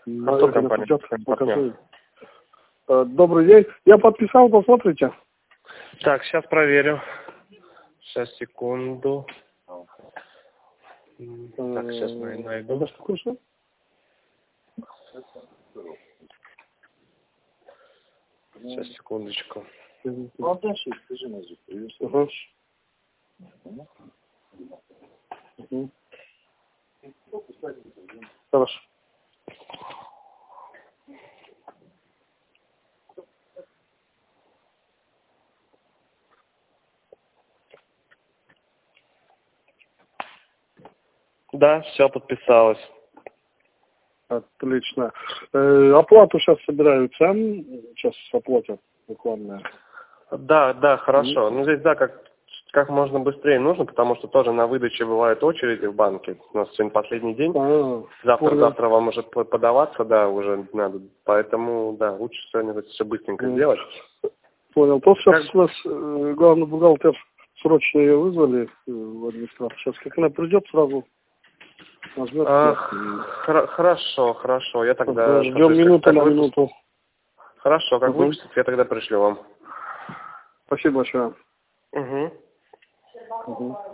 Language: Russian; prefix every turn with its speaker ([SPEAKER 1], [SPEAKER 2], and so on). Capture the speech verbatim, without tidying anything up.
[SPEAKER 1] А кто компания?
[SPEAKER 2] Покажи. Добрый день. Я подписал, посмотрите.
[SPEAKER 1] Так, сейчас проверю. Сейчас, секунду. Так, сейчас найду.
[SPEAKER 2] Это что курсы?
[SPEAKER 1] Сейчас, секундочку.
[SPEAKER 2] Хорошо.
[SPEAKER 1] Да, все подписалось.
[SPEAKER 2] Отлично. Э, оплату сейчас собираются. Сейчас оплатят буквально.
[SPEAKER 1] Да, да, хорошо. Ну здесь, да, как, как можно быстрее нужно, потому что тоже на выдаче бывают очереди в банке. У нас сегодня последний день.
[SPEAKER 2] А,
[SPEAKER 1] завтра,
[SPEAKER 2] понял.
[SPEAKER 1] завтра вам уже подаваться, да, уже надо. Поэтому, да, лучше сегодня это все быстренько
[SPEAKER 2] Mm.
[SPEAKER 1] сделать.
[SPEAKER 2] Понял. То сейчас
[SPEAKER 1] Как...
[SPEAKER 2] у нас э, главный бухгалтер срочно ее вызвали э, в администрацию. Сейчас как она придет сразу. Нажмет
[SPEAKER 1] А,
[SPEAKER 2] кнопку и-
[SPEAKER 1] хор- хорошо, хорошо. Я тогда...
[SPEAKER 2] Ждем
[SPEAKER 1] как-
[SPEAKER 2] минуту
[SPEAKER 1] как
[SPEAKER 2] на
[SPEAKER 1] выпуск-
[SPEAKER 2] минуту.
[SPEAKER 1] Хорошо, как
[SPEAKER 2] Угу.
[SPEAKER 1] выпустят, я тогда пришлю вам.
[SPEAKER 2] Спасибо большое.
[SPEAKER 1] Угу.
[SPEAKER 2] Угу.